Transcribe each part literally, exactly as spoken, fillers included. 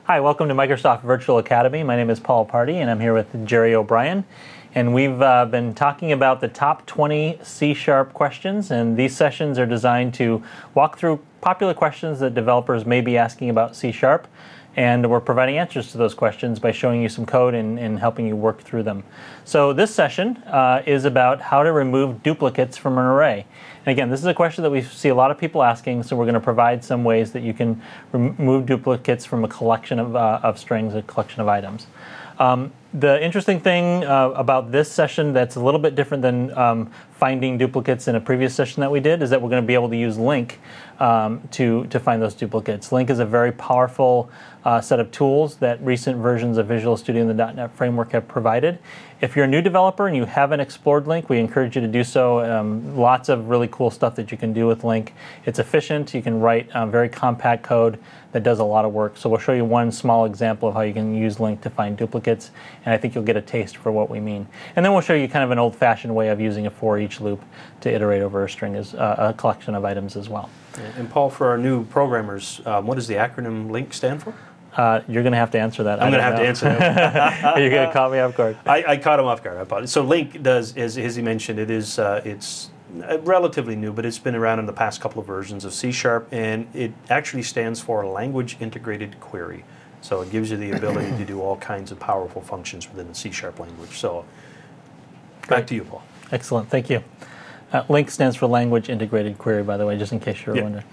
Hi, welcome to Microsoft Virtual Academy. My name is Paul Pardee, and I'm here with Jerry O'Brien. And we've uh, been talking about the top twenty C Sharp questions, and these sessions are designed to walk through popular questions that developers may be asking about C Sharp, and we're providing answers to those questions by showing you some code and, and helping you work through them. So this session uh, is about how to remove duplicates from an array. And again, this is a question that we see a lot of people asking, so we're going to provide some ways that you can remove duplicates from a collection of, uh, of strings, a collection of items. Um, the interesting thing uh, about this session that's a little bit different than um, finding duplicates in a previous session that we did is that we're going to be able to use LINQ um, to, to find those duplicates. LINQ is a very powerful uh, set of tools that recent versions of Visual Studio and the dot net framework have provided. If you're a new developer and you haven't explored LINQ, we encourage you to do so. Um, lots of really cool stuff that you can do with LINQ. It's efficient. You can write um, very compact code that does a lot of work. So we'll show you one small example of how you can use LINQ to find duplicates, and I think you'll get a taste for what we mean. And then we'll show you kind of an old-fashioned way of using a for each loop to iterate over a string, as uh, a collection of items as well. And Paul, for our new programmers, um, what does the acronym LINQ stand for? Uh, you're going to have to answer that. I'm going to have know. to answer that. You're going to caught me off guard. I, I caught him off guard. I apologize. So LINQ does, as, as he mentioned, it is uh, it's relatively new, but it's been around in the past couple of versions of C Sharp, and it actually stands for Language Integrated Query. So it gives you the ability to do all kinds of powerful functions within the C Sharp language. So back Great. to you, Paul. Excellent. Thank you. Uh, LINQ stands for Language Integrated Query, by the way, just in case you were yeah. wondering.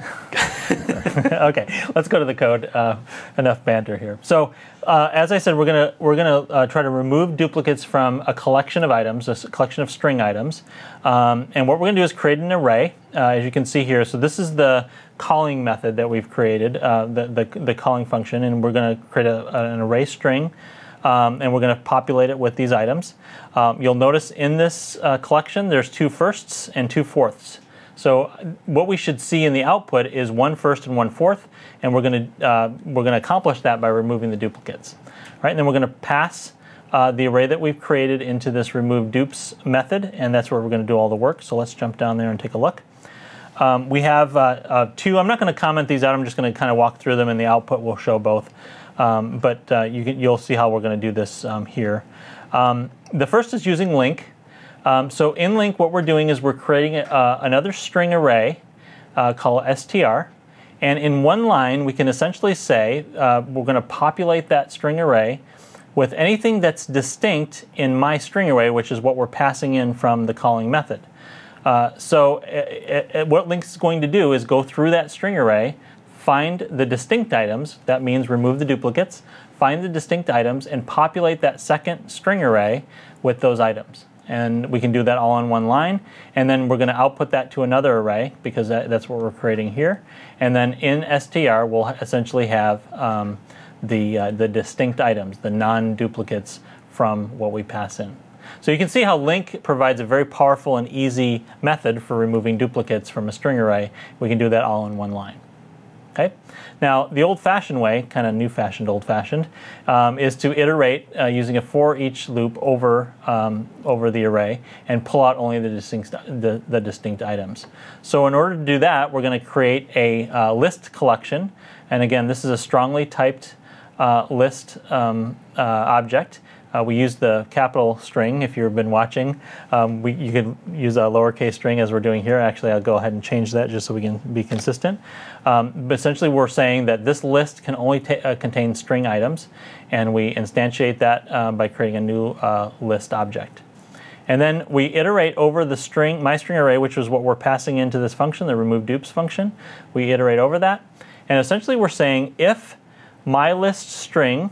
Okay, let's go to the code. Uh, enough banter here. So, uh, as I said, we're gonna we're gonna uh, try to remove duplicates from a collection of items, a collection of string items. Um, and what we're gonna do is create an array, uh, as you can see here. So this is the calling method that we've created, uh, the, the the calling function, and we're gonna create a, an array string. Um, and we're going to populate it with these items. Um, you'll notice in this uh, collection there's two firsts and two fourths. So what we should see in the output is one first and one fourth, and we're going to uh, we're going to accomplish that by removing the duplicates. All right, and then we're going to pass uh, the array that we've created into this remove dupes method, and that's where we're going to do all the work. So let's jump down there and take a look. Um, we have uh, uh, two. I'm not going to comment these out. I'm just going to kind of walk through them, and the output will show both. Um, but uh, you can, you'll see how we're going to do this um, here. Um, the first is using LINQ. Um, so in LINQ, what we're doing is we're creating uh, another string array uh, called str. And in one line, we can essentially say uh, we're going to populate that string array with anything that's distinct in my string array, which is what we're passing in from the calling method. Uh, so uh, uh, what LINQ is going to do is go through that string array, find the distinct items, that means remove the duplicates, find the distinct items, and populate that second string array with those items. And we can do that all on one line, and then we're going to output that to another array, because that, that's what we're creating here. And then in str, we'll essentially have um, the, uh, the distinct items, the non-duplicates from what we pass in. So you can see how LINQ provides a very powerful and easy method for removing duplicates from a string array. We can do that all in one line. Okay. Now, the old-fashioned way, kind of new-fashioned, old-fashioned, um, is to iterate uh, using a for each loop over um, over the array and pull out only the distinct the, the distinct items. So, in order to do that, we're going to create a uh, list collection, and again, this is a strongly typed uh, list um, uh, object. Uh, we use the capital string. If you've been watching, um, we, you could use a lowercase string as we're doing here. Actually, I'll go ahead and change that just so we can be consistent. Um, but essentially, we're saying that this list can only ta uh, contain string items, and we instantiate that uh, by creating a new uh, list object. And then we iterate over the string, my string array, which is what we're passing into this function, the remove dupes function. We iterate over that, and essentially we're saying if my list string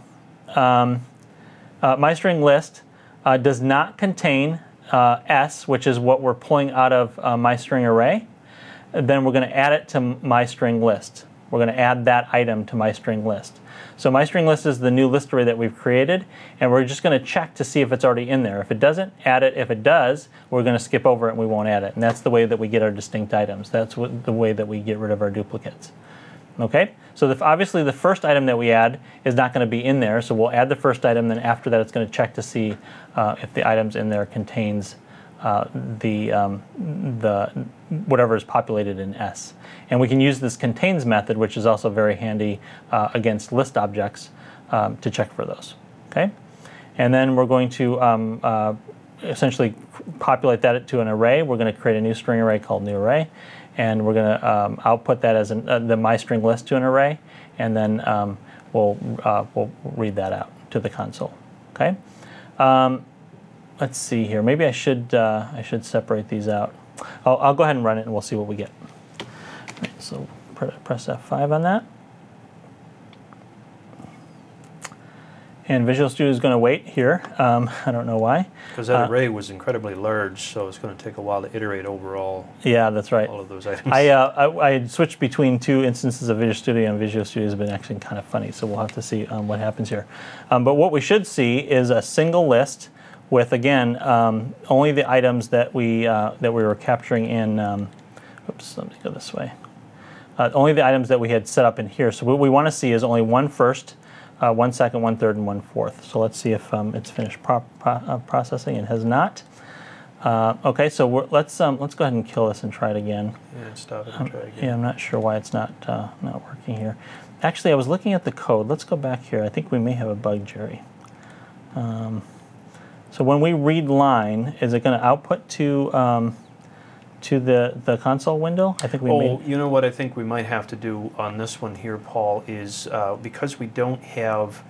um, Uh, my string list uh, does not contain uh, S, which is what we're pulling out of uh, my string array, then we're going to add it to my string list. We're going to add that item to my string list. So my string list is the new list array that we've created, and we're just going to check to see if it's already in there. If it doesn't, add it. If it does, we're going to skip over it and we won't add it. And that's the way that we get our distinct items. That's what, the way that we get rid of our duplicates. Okay, so the, obviously the first item that we add is not going to be in there, so we'll add the first item, then after that it's going to check to see uh, if the items in there contains uh, the, um, the whatever is populated in S. And we can use this contains method, which is also very handy uh, against list objects, um, to check for those. Okay, and then we're going to um, uh, essentially populate that to an array. We're going to create a new string array called new array, and we're going to um, output that as an, uh, the myString list to an array, and then um, we'll uh, we'll read that out to the console. Okay. Um, let's see here. Maybe I should uh, I should separate these out. I'll, I'll go ahead and run it, and we'll see what we get. All right, so press F five on that. And Visual Studio is going to wait here. Um, I don't know why. Because that uh, array was incredibly large, so it's going to take a while to iterate over all, yeah, that's right. all of those items. I, uh, I, I had switched between two instances of Visual Studio, and Visual Studio has been actually kind of funny, so we'll have to see um, what happens here. Um, but what we should see is a single list with, again, um, only the items that we, uh, that we were capturing in, um, oops, let me go this way. Uh, only the items that we had set up in here. So what we want to see is only one first, Uh, one second, one third, and one fourth. So let's see if um, it's finished pro pro uh, processing. It has not. Uh, okay, so we're, let's um, let's go ahead and kill this and try it again. Yeah, stop it and Um, try again. yeah, I'm not sure why it's not uh, not working here. Actually, I was looking at the code. Let's go back here. I think we may have a bug, Jerry. Um, so when we read line, is it going to output to um, to the, the console window? I think we Oh, made... you know what I think we might have to do on this one here, Paul, is uh, because we don't have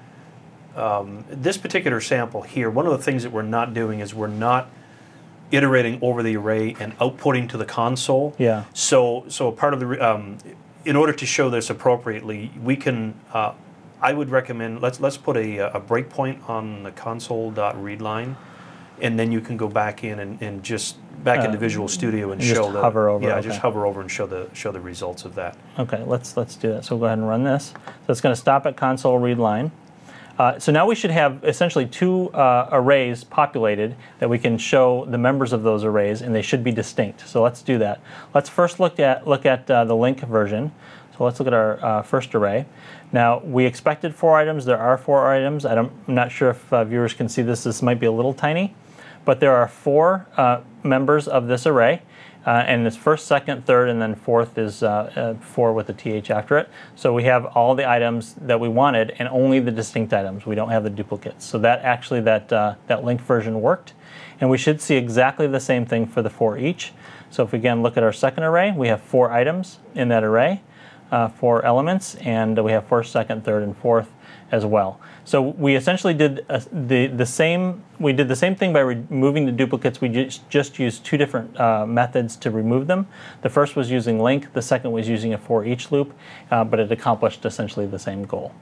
um, this particular sample here, one of the things that we're not doing is we're not iterating over the array and outputting to the console. Yeah. So, so part of the, um, in order to show this appropriately, we can, uh, I would recommend, let's, let's put a, a breakpoint on the console.readline, and then you can go back in and, and just back Uh, into Visual Studio and just show the hover over, yeah okay. just hover over and show the show the results of that. Okay, let's let's do that. So we'll go ahead and run this. So it's going to stop at console read line. Uh, so now we should have essentially two uh, arrays populated that we can show the members of those arrays, and they should be distinct. So let's do that. Let's first look at look at uh, the link version. So let's look at our uh, first array. Now we expected four items. There are four items. I don't, I'm not sure if uh, viewers can see this. This might be a little tiny, but there are four uh, members of this array. Uh, and it's first, second, third, and then fourth is uh, uh, four with a T H after it. So we have all the items that we wanted and only the distinct items. We don't have the duplicates. So that actually, that, uh, that link version worked. And we should see exactly the same thing for the for each. So if we again look at our second array, we have four items in that array, uh, four elements, and we have first, second, third, and fourth as well. So we essentially did uh, the the same. We did the same thing by removing the duplicates. We just just used two different uh, methods to remove them. The first was using link. The second was using a for each loop, uh, but it accomplished essentially the same goal.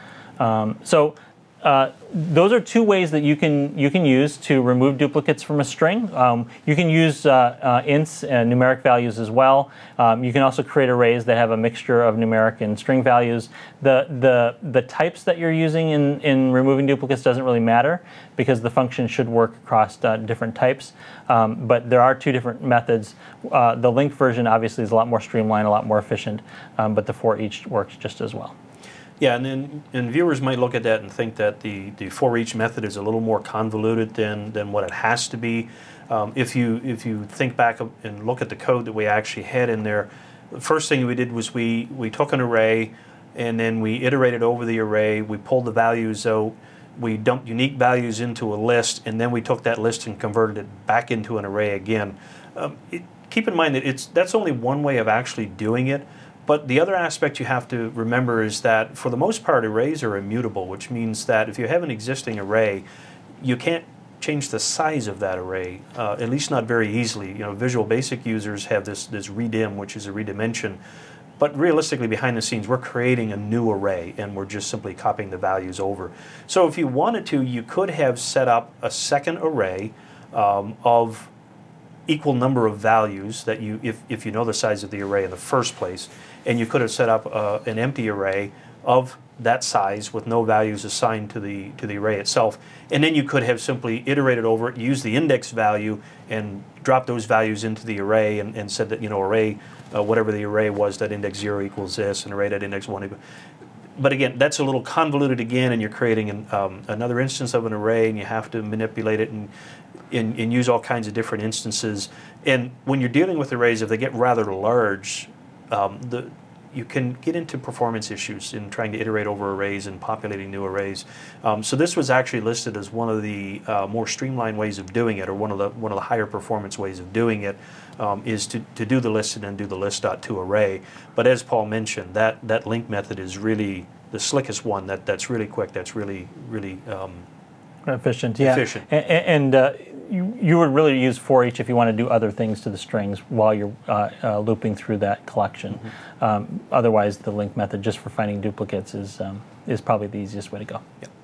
Um, so. Uh, those are two ways that you can you can use to remove duplicates from a string. Um, you can use uh, uh, ints and numeric values as well. Um, you can also create arrays that have a mixture of numeric and string values. The the the types that you're using in in removing duplicates doesn't really matter because the function should work across uh, different types. Um, but there are two different methods. Uh, the link version obviously is a lot more streamlined, a lot more efficient, um, but the for each works just as well. Yeah, and then and viewers might look at that and think that the, the for each method is a little more convoluted than, than what it has to be. Um, if you if you think back and look at the code that we actually had in there, the first thing we did was we, we took an array and then we iterated over the array, we pulled the values out, we dumped unique values into a list, and then we took that list and converted it back into an array again. Um, it, keep in mind that it's that's only one way of actually doing it. But the other aspect you have to remember is that for the most part arrays are immutable, which means that if you have an existing array, you can't change the size of that array, uh, at least not very easily. You know, Visual Basic users have this, this redim, which is a redimension. But realistically, behind the scenes, we're creating a new array, and we're just simply copying the values over. So if you wanted to, you could have set up a second array um, of equal number of values that you, if, if you know the size of the array in the first place, and you could have set up uh, an empty array of that size with no values assigned to the to the array itself, and then you could have simply iterated over it, used the index value, and dropped those values into the array, and, and said that you know array, uh, whatever the array was, that index zero equals this, and array that index one equals. But again, that's a little convoluted again, and you're creating an, um, another instance of an array, and you have to manipulate it and, and and use all kinds of different instances. And when you're dealing with arrays, if they get rather large, um, the you can get into performance issues in trying to iterate over arrays and populating new arrays. Um, so this was actually listed as one of the uh, more streamlined ways of doing it, or one of the one of the higher performance ways of doing it, um, is to, to do the list and then do the list.toArray. But as Paul mentioned, that that link method is really the slickest one. That that's really quick. That's really really um, efficient. Yeah. Efficient. And, and uh, you, you would really use for each if you want to do other things to the strings while you're uh, uh, looping through that collection. Mm-hmm. um, otherwise, the link method just for finding duplicates is um, is probably the easiest way to go. Yep.